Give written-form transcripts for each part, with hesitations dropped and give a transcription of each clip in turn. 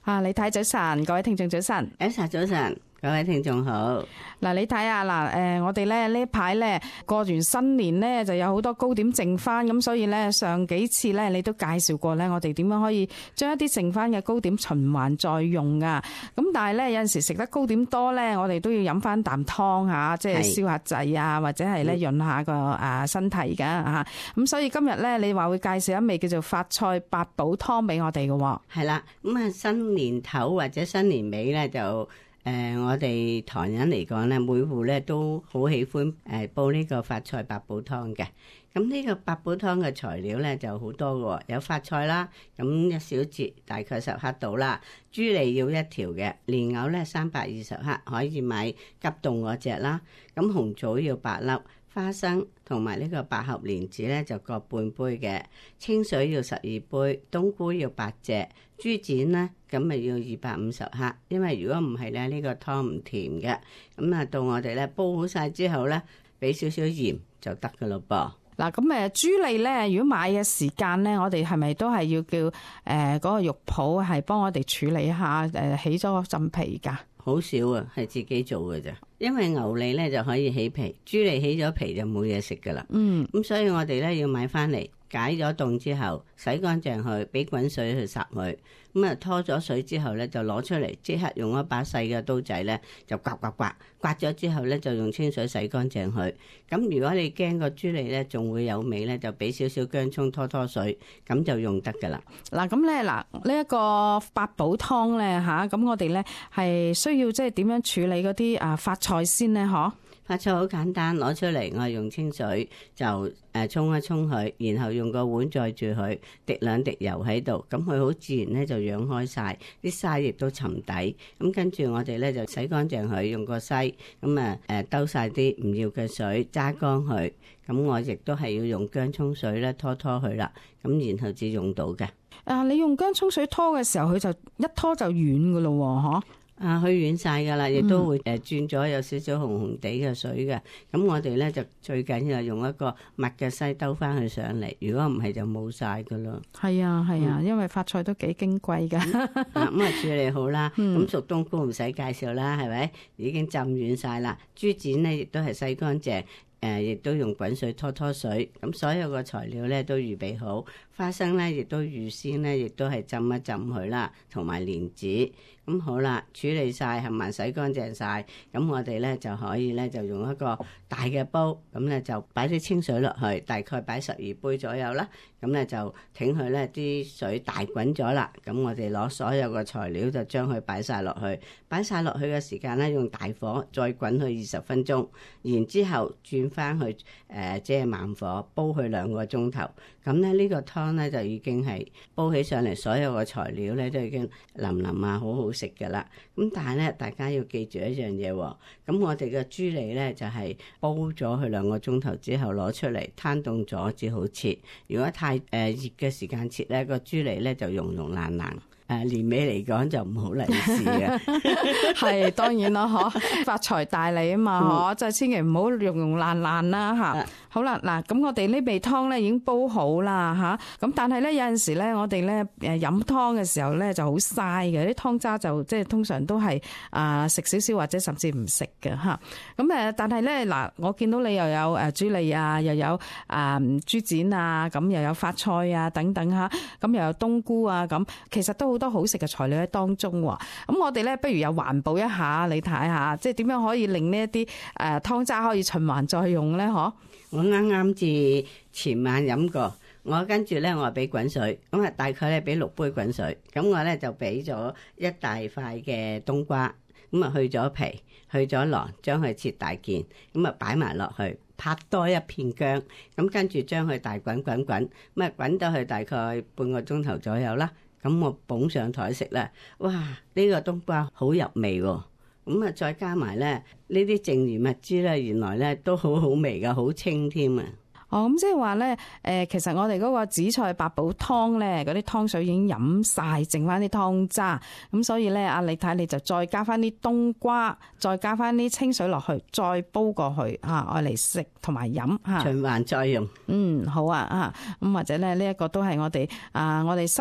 李太早晨，各位聽眾早晨。 早晨，各位聽眾好。 嗱，你睇下嗱，我哋咧呢一排咧過完新年咧，就有好多糕點剩翻，咁所以咧上幾次咧你都介紹過咧，我哋點樣可以將一啲剩翻嘅糕點循環再用啊？咁但係咧有陣時食得糕點多咧，我哋都要飲翻啖湯吓，即係消下滯啊，或者係咧潤下個身體㗎吓。咁所以今日咧，你話會介紹一味叫做發菜八寶湯俾我哋嘅。 係啦，咁新年頭或者新年尾咧就。我哋唐人嚟講咧，每戶咧都好喜歡煲呢個發菜八寶湯嘅。咁呢個八寶湯嘅材料咧就好多嘅，有發菜啦，咁一小節大概10克度啦，豬脷要1條嘅，蓮藕咧320克，可以買急凍嗰隻啦。咁紅棗要8粒，花生同埋呢個百合蓮子咧就各半杯嘅，清水要12杯，冬菇要8隻，豬展咧咁咪要250克，因為如果唔係咧呢個湯唔甜嘅。咁啊到我哋咧煲好晒之後咧，俾少少鹽就得噶咯噃。 嗱，咁豬脷咧，如果買嘅時間咧，我哋係咪都係要叫嗰個肉鋪係幫我哋處理下起咗個浸皮噶？ 好少啊，係自己做嘅咋。因為牛脷咧就可以起皮，豬脷起咗皮就冇嘢食噶啦。咁所以我哋咧要買翻嚟，解咗凍之後洗乾淨佢，俾滾水去烚佢。咁啊拖咗水之後咧就攞出嚟，即刻用一把細嘅刀仔咧就刮咗之後咧就用清水洗乾淨佢。咁如果你驚個豬脷咧仲會有味咧，就俾少少薑蔥拖水，咁就用得噶啦。 嗱，咁咧呢一個八寶湯咧吓，咁我哋咧係需要即係點樣處理嗰啲發菜先咧？嗬？ 發菜好簡單，攞出嚟我用清水就沖一沖佢，然後用個碗載住佢，滴2滴油喺度，咁佢好自然咧就養開晒，啲沙亦都沉底。咁跟住我哋咧就洗乾淨佢，用個篩咁兜晒啲唔要嘅水，揸乾佢。咁我亦都係要用薑蔥水咧拖佢啦，咁然後至用到嘅。 你用薑蔥水拖嘅時候，佢就一拖就軟噶咯，嗬？ 佢軟晒噶啦，亦都會轉咗有少少紅紅地嘅水嘅。咁我哋咧就最緊要係用一個密嘅篩兜翻佢上嚟，如果唔係就冇晒噶咯。 係啊，因為發菜都幾矜貴噶。 咁處理好啦，咁熟冬菇唔使介紹啦，係咪？已經浸軟晒啦。豬展咧亦都係洗乾淨。亦都用滾水拖水，咁所有個材料咧都預備好，花生咧亦都預先咧亦都係浸一浸佢啦，同埋蓮子，咁好啦，處理晒，冚埋洗乾淨晒，咁我哋咧就可以咧就用一個大嘅煲，咁咧就擺啲清水落去，大概擺12杯左右啦，咁咧就挺佢咧啲水大滾咗啦，咁我哋攞所有個材料就將佢擺晒落去嘅時間咧用大火再滾佢20分鐘，然之後轉翻去即係慢火煲佢2個鐘頭，咁咧呢個湯咧就已經係煲起上嚟，所有嘅材料咧都已經腍腍啊，好好食噶啦。咁但係咧，大家要記住一樣嘢，咁我哋嘅豬脷咧就係煲咗佢2個鐘頭之後攞出嚟攤凍咗至好切。如果太熱嘅時間切咧，個豬脷咧就溶爛。年尾嚟講就唔好嚟試嘅， 係當然啦，發財大利啊嘛，就千祈唔好溶爛啦吓。好啦，嗱，咁我哋呢味湯咧已經煲好啦吓，咁但係咧有陣時咧我哋咧飲湯嘅時候咧就好嘥嘅，啲湯渣就即係通常都係食少少或者甚至唔食嘅吓。咁但係咧嗱，我見到你又有豬脷啊，又有豬展啊，咁又有發菜啊等等吓，咁又有冬菇啊，咁其實都好多好食嘅材料喺當中。咁我哋咧不如又環保一下，你睇下即係點樣可以令呢一啲湯渣可以循環再用咧？嗬？ 我啱啱至前晚飲過，我跟住咧我俾滾水，咁大概咧俾6杯滾水，咁我咧就俾咗一大塊嘅冬瓜，咁去咗皮，去咗囊，將佢切大件，咁擺埋落去，拍多一片薑，咁跟住將佢大滾，咁滾到去大概半個鐘頭左右啦，咁我捧上台食啦，哇！呢個冬瓜好入味喎。咁再加埋咧呢啲剩餘物資咧，原來咧都好好味噶，好清添啊！ 咁即係話咧，其實我哋嗰個紫菜八寶湯咧，嗰啲湯水已經飲晒，剩翻啲湯渣，咁所以咧，你睇你就再加翻啲冬瓜，再加翻啲清水落去，再煲過去愛嚟食同埋飲循環再用。 好啊咁或者咧呢一個都係我哋生活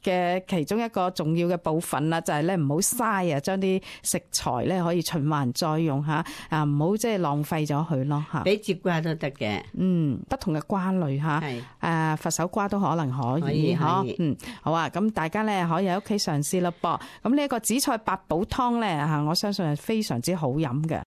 嘅其中一個重要嘅部分啦，就係咧唔好嘥啊，將啲食材咧可以循環再用吓，啊唔好即係浪費咗佢咯吓。 俾節瓜都得嘅， 不同嘅瓜類吓，誒佛手瓜都可能可以嗬，好啊，咁大家咧可以喺屋企嘗試咯噃。咁呢一個紫菜八寶湯咧吓，我相信係非常之好飲嘅。